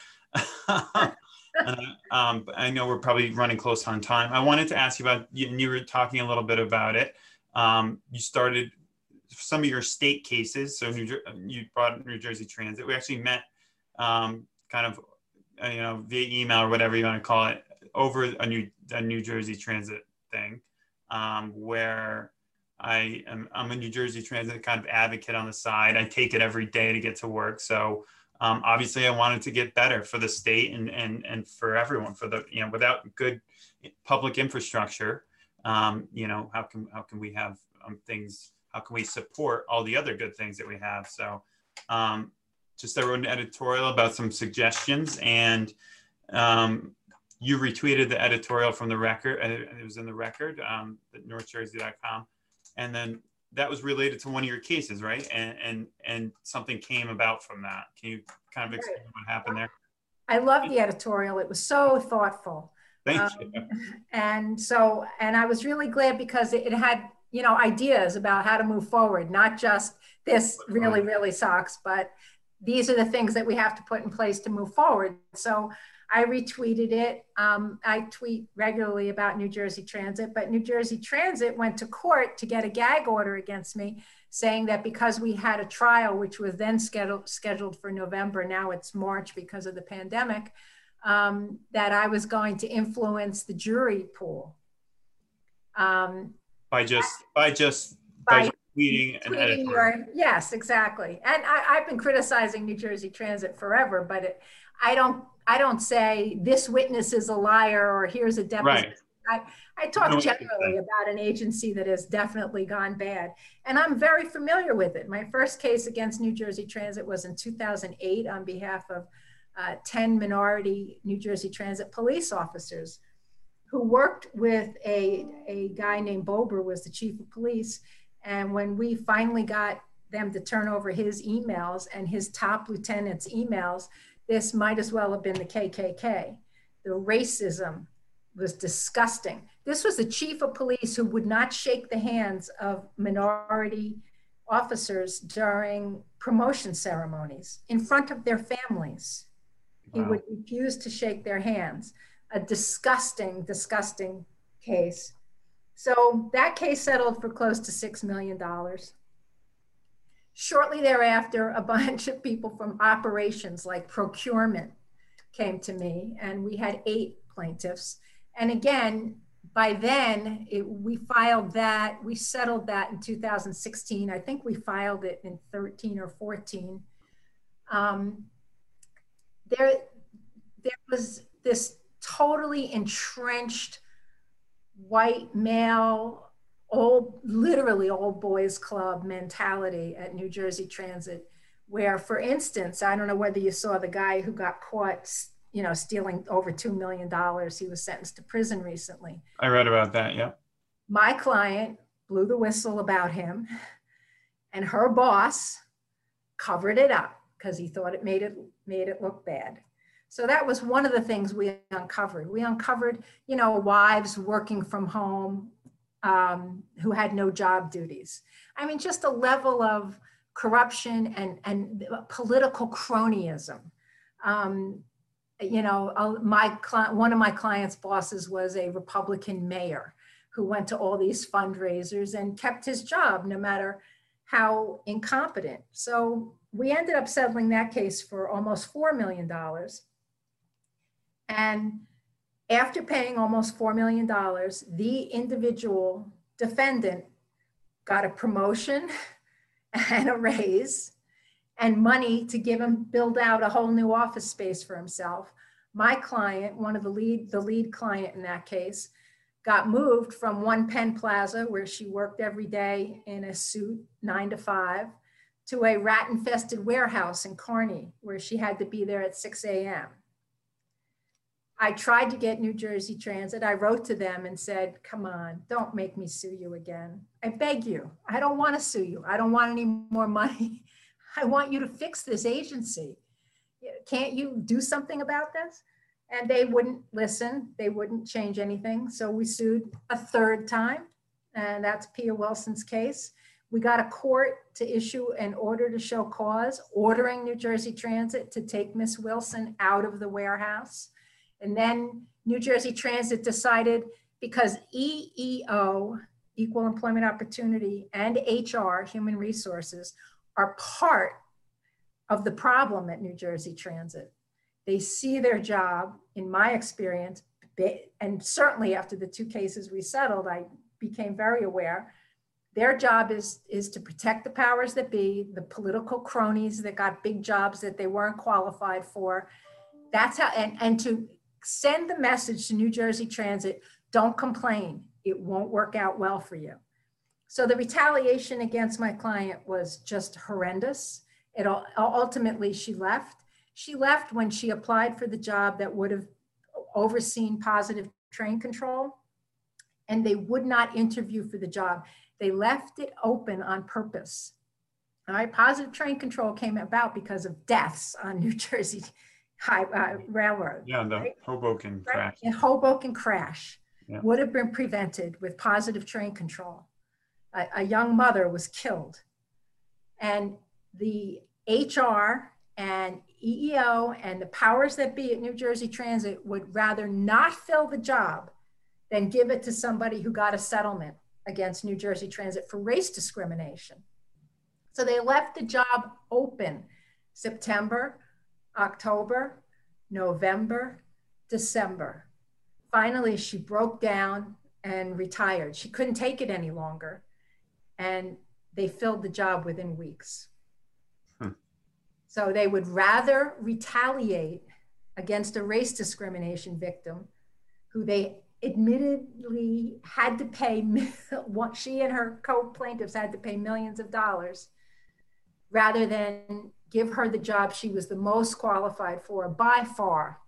And, um, I know we're probably running close on time. I wanted to ask you about, you, you were talking a little bit about it. Um, you started some of your state cases. So New Jer- you brought New Jersey Transit. We actually met um, kind of, uh, you know, via email or whatever you want to call it, over a New, a New Jersey Transit thing, um, where I am, I'm a New Jersey Transit kind of advocate on the side. I take it every day to get to work. So Um, obviously, I wanted to get better for the state and and and for everyone. For the, you know, without good public infrastructure, um, you know, how can how can we have um, things? How can we support all the other good things that we have? So, um, just I wrote an editorial about some suggestions, and um, you retweeted the editorial from the Record. It was in the Record, um, at north jersey dot com, and then that was related to one of your cases, right? And and and something came about from that. Can you kind of explain what happened there? I love the editorial. It was so thoughtful. Thank Um, you. and so, and I was really glad because it, it had, you know, ideas about how to move forward, not just this really, really sucks, but these are the things that we have to put in place to move forward. So I retweeted it. Um, I tweet regularly about New Jersey Transit, but New Jersey Transit went to court to get a gag order against me, saying that because we had a trial, which was then scheduled, scheduled for November, now it's March because of the pandemic, um, that I was going to influence the jury pool. Um, by just, by just, by, by tweeting an tweeting editorial. your, yes, exactly. And I, I've been criticizing New Jersey Transit forever, but it, I don't, I don't say this witness is a liar or here's a deposition. Right. I, I talk No, generally about an agency that has definitely gone bad. And I'm very familiar with it. My first case against New Jersey Transit was in two thousand eight on behalf of uh, ten minority New Jersey Transit police officers who worked with a, a guy named Bober, was the chief of police. And when we finally got them to turn over his emails and his top lieutenant's emails, this might as well have been the K K K. The racism was disgusting. This was the chief of police who would not shake the hands of minority officers during promotion ceremonies in front of their families. He Wow. would refuse to shake their hands. A disgusting, disgusting case. So that case settled for close to six million dollars. Shortly thereafter, a bunch of people from operations like procurement came to me, and we had eight plaintiffs. And again, by then, it, we filed that, we settled that in two thousand sixteen. I think we filed it in thirteen or fourteen. Um, there, there was this totally entrenched white male, old, literally old boys club mentality at New Jersey Transit, where, for instance, I don't know whether you saw the guy who got caught, you know, stealing over two million dollars. He was sentenced to prison recently. I read about that, yeah. My client blew the whistle about him, and her boss covered it up because he thought it made it made it look bad. So that was one of the things we uncovered. We uncovered, you know, wives working from home, um, who had no job duties. I mean, just a level of corruption and, and political cronyism. Um, you know, my client, one of my client's bosses was a Republican mayor who went to all these fundraisers and kept his job no matter how incompetent. So we ended up settling that case for almost four million dollars. And after paying almost four million dollars, the individual defendant got a promotion and a raise and money to give him build out a whole new office space for himself. My client, one of the lead, the lead client in that case, got moved from One Penn Plaza, where she worked every day in a suit, nine to five, to a rat-infested warehouse in Kearny, where she had to be there at six a m I tried to get New Jersey Transit. I wrote to them and said, come on, don't make me sue you again. I beg you. I don't want to sue you. I don't want any more money. I want you to fix this agency. Can't you do something about this? And they wouldn't listen. They wouldn't change anything. So we sued a third time, and that's Pia Wilson's case. We got a court to issue an order to show cause, ordering New Jersey Transit to take Miss Wilson out of the warehouse. And then New Jersey Transit decided, because E E O, Equal Employment Opportunity, and H R, Human Resources, are part of the problem at New Jersey Transit. They see their job, in my experience, and certainly after the two cases we settled, I became very aware, their job is, is to protect the powers that be, the political cronies that got big jobs that they weren't qualified for. That's how, and, and to send the message to New Jersey Transit, don't complain, it won't work out well for you. So the retaliation against my client was just horrendous. It ultimately, she left. She left when she applied for the job that would have overseen positive train control, and they would not interview for the job. They left it open on purpose. All right, positive train control came about because of deaths on New Jersey High uh, Railroad. Yeah, the right? Hoboken right? crash. The Hoboken crash yeah. would have been prevented with positive train control. A, a young mother was killed, and the H R and E E O and the powers that be at New Jersey Transit would rather not fill the job than give it to somebody who got a settlement against New Jersey Transit for race discrimination. So they left the job open September, October, November, December. Finally, she broke down and retired. She couldn't take it any longer. And they filled the job within weeks. Hmm. So they would rather retaliate against a race discrimination victim who they admittedly had to pay, what she and her co-plaintiffs had to pay millions of dollars, rather than give her the job she was the most qualified for by far.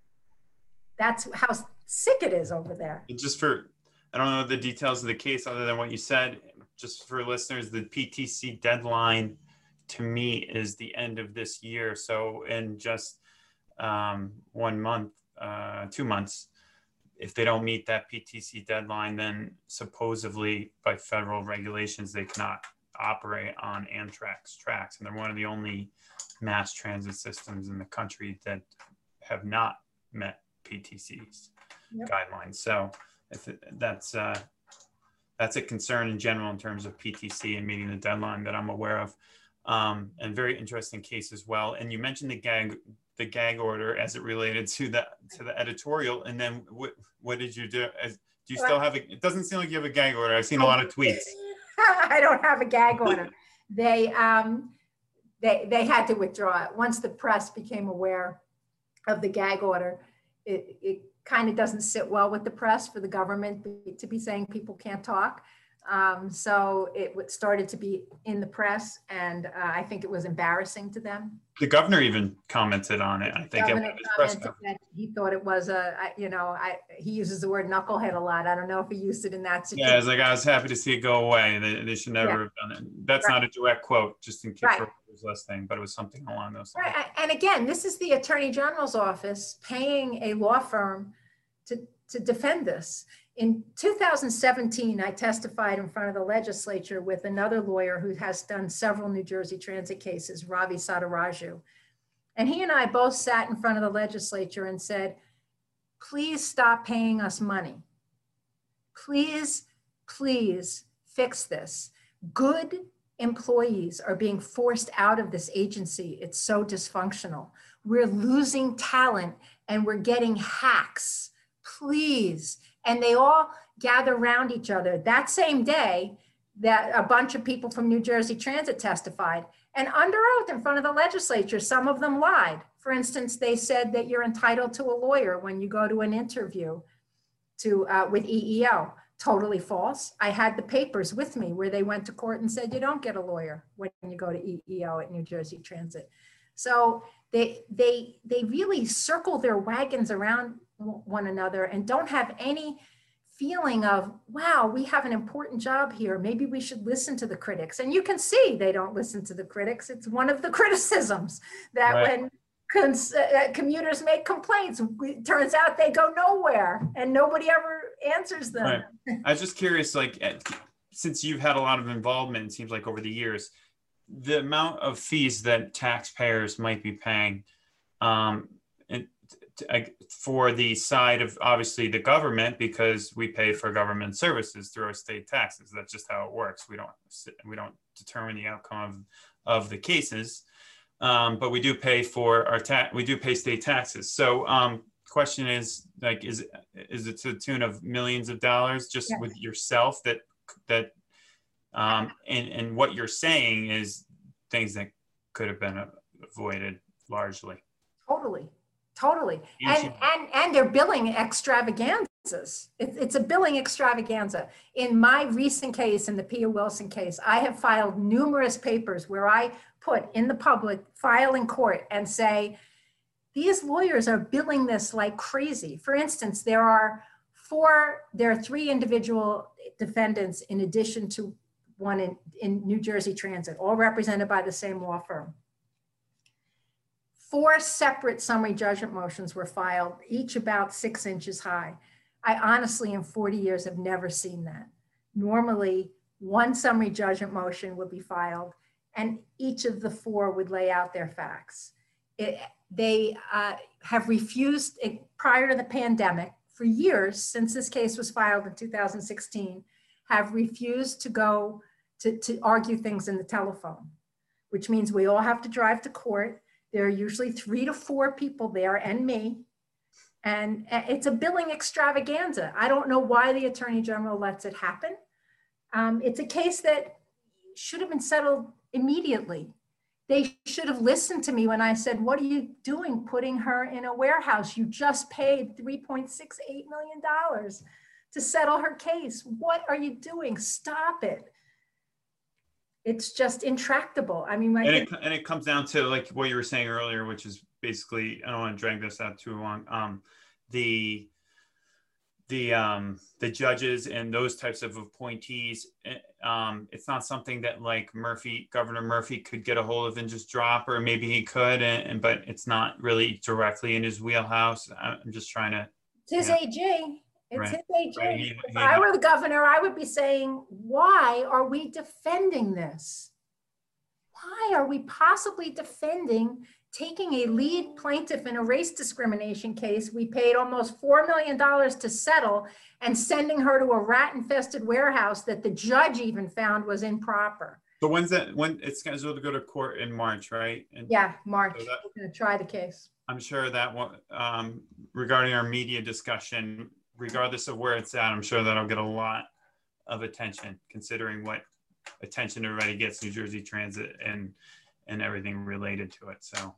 That's how sick it is over there. And just for, I don't know the details of the case other than what you said, just for listeners, the P T C deadline to me is the end of this year. So in just um, one month, uh, two months, if they don't meet that P T C deadline, then supposedly by federal regulations, they cannot operate on Amtrak's tracks, and they're one of the only mass transit systems in the country that have not met P T C's yep. guidelines. So if it, that's uh, that's a concern in general in terms of P T C and meeting the deadline that I'm aware of, um, and very interesting case as well. And you mentioned the gag the gag order as it related to the to the editorial, and then what what did you do? As, do you still have a? It doesn't seem like you have a gag order. I've seen a lot of tweets. I don't have a gag order. They um they they had to withdraw it once the press became aware of the gag order. It it kind of doesn't sit well with the press for the government to be saying people can't talk. Um, so it started to be in the press, and uh, I think it was embarrassing to them. The governor even commented on it. I think the governor commented that he thought it was a, you know, I, he uses the word knucklehead a lot. I don't know if he used it in that situation. Yeah, I was like, I was happy to see it go away. They, they should never yeah. have done it. That's right. Not a direct quote, just in case right. was listening, but it was something along those lines. Right. And again, this is the Attorney General's office paying a law firm to, to defend this. In two thousand seventeen, I testified in front of the legislature with another lawyer who has done several New Jersey transit cases, Ravi Sadaraju. And he and I both sat in front of the legislature and said, please stop paying us money. Please, please fix this. Good employees are being forced out of this agency. It's so dysfunctional. We're losing talent and we're getting hacks. Please. And they all gather around each other. That same day that a bunch of people from New Jersey Transit testified, and under oath in front of the legislature, some of them lied. For instance, they said that you're entitled to a lawyer when you go to an interview to uh, with E E O. Totally false. I had the papers with me where they went to court and said you don't get a lawyer when you go to E E O at New Jersey Transit. So they they they really circle their wagons around one another and don't have any feeling of, wow, we have an important job here. Maybe we should listen to the critics. And you can see they don't listen to the critics. It's one of the criticisms that right. when cons- uh, commuters make complaints, it turns out they go nowhere and nobody ever answers them. Right. I was just curious, like, since you've had a lot of involvement, it seems like over the years, the amount of fees that taxpayers might be paying, um, and for the side of obviously the government, because we pay for government services through our state taxes. That's just how it works. We don't we don't determine the outcome of, of the cases, um, but we do pay for our tax. We do pay state taxes. So, um, question is like, is is it to the tune of millions of dollars just yes. with yourself that that, um, and and what you're saying is things that could have been avoided largely. Totally. Totally. And, and, and they're billing extravaganzas. It, it's a billing extravaganza. In my recent case, in the Pia Wilson case, I have filed numerous papers where I put in the public, file in court and say, these lawyers are billing this like crazy. For instance, there are four, there are three individual defendants in addition to one in, in New Jersey Transit, all represented by the same law firm. Four separate summary judgment motions were filed, each about six inches high. I honestly, in forty years, have never seen that. Normally, one summary judgment motion would be filed, and each of the four would lay out their facts. It, they uh, have refused, it, prior to the pandemic, for years, since this case was filed in two thousand sixteen, have refused to go to, to argue things in the telephone, which means we all have to drive to court. There are usually three to four people there and me. And it's a billing extravaganza. I don't know why the Attorney General lets it happen. Um, it's a case that should have been settled immediately. They should have listened to me when I said, what are you doing putting her in a warehouse? You just paid three point six eight million dollars to settle her case. What are you doing? Stop it. It's just intractable. I mean, my and it, and it comes down to like what you were saying earlier, which is basically, I don't want to drag this out too long. Um, the the um, the judges and those types of appointees, um, it's not something that like Murphy, Governor Murphy, could get a hold of and just drop, or maybe he could, and, and but it's not really directly in his wheelhouse. I'm just trying to. It's his A G. It's Right. his A G. Right. He- If he- I were the governor, I would be saying, why are we defending this? Why are we possibly defending taking a lead plaintiff in a race discrimination case we paid almost four million dollars to settle and sending her to a rat-infested warehouse that the judge even found was improper? So when's that? When it's scheduled to go to court in March, right? And Yeah, March, So that- we're going to try the case. I'm sure that one, um, regarding our media discussion, regardless of where it's at, I'm sure that'll get a lot of attention, considering what attention already gets New Jersey Transit and and everything related to it. So,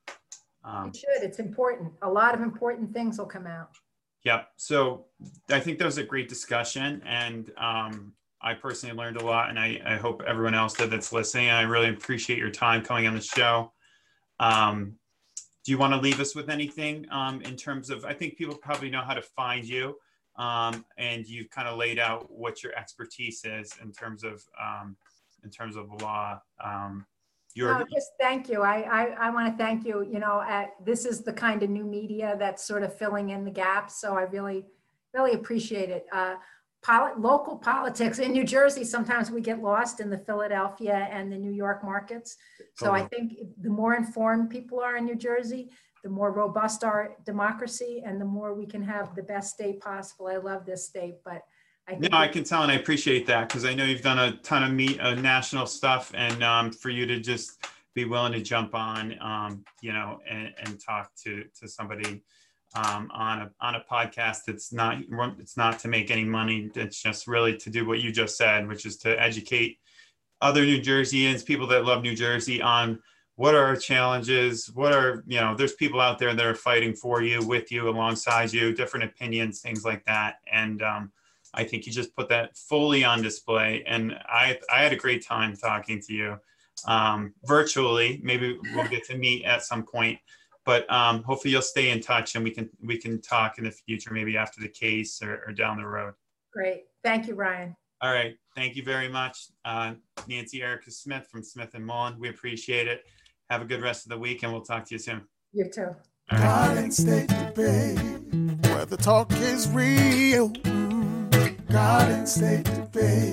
um, It should, it's important. A lot of important things will come out. yeah. So I think that was a great discussion, and um, I personally learned a lot, and I, I hope everyone else did that's listening. I really appreciate your time coming on the show. Um, do you want to leave us with anything um, in terms of, I think people probably know how to find you, um, and you've kind of laid out what your expertise is in terms of, um, in terms of law. Um, you're, No, just thank you. I, I, I want to thank you. You know, at, this is the kind of new media that's sort of filling in the gaps. So I really, really appreciate it. Uh, poli- local politics in New Jersey, sometimes we get lost in the Philadelphia and the New York markets. So I think the more informed people are in New Jersey, the more robust our democracy and the more we can have the best state possible. I love this state, but I No, think I can tell, and I appreciate that because I know you've done a ton of meet, uh, national stuff, and um, for you to just be willing to jump on, um, you know, and, and talk to to somebody um, on a on a podcast. It's not it's not to make any money. It's just really to do what you just said, which is to educate other New Jerseyans, people that love New Jersey, on what are our challenges, what are, you know, there's people out there that are fighting for you, with you, alongside you, different opinions, things like that, and um, I think you just put that fully on display, and I I had a great time talking to you um, virtually. Maybe we'll get to meet at some point, but um, hopefully you'll stay in touch and we can we can talk in the future, maybe after the case or, or down the road. great. Thank you, Ryan. All right, thank you very much, uh, Nancy Erica Smith from Smith and Mullen. We appreciate it. Have a good rest of the week, and we'll talk to you soon. You too. All right. Garden State Debate, where the talk is real. Mm, Garden State Debate,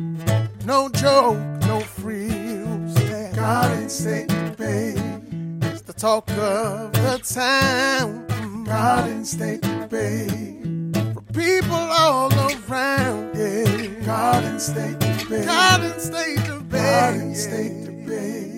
no joke, no frills. Yeah. Garden State Debate is the talk of the town. Mm, Garden State Debate, for people all around. Yeah. Garden State Debate, Garden State Debate, Garden State Debate.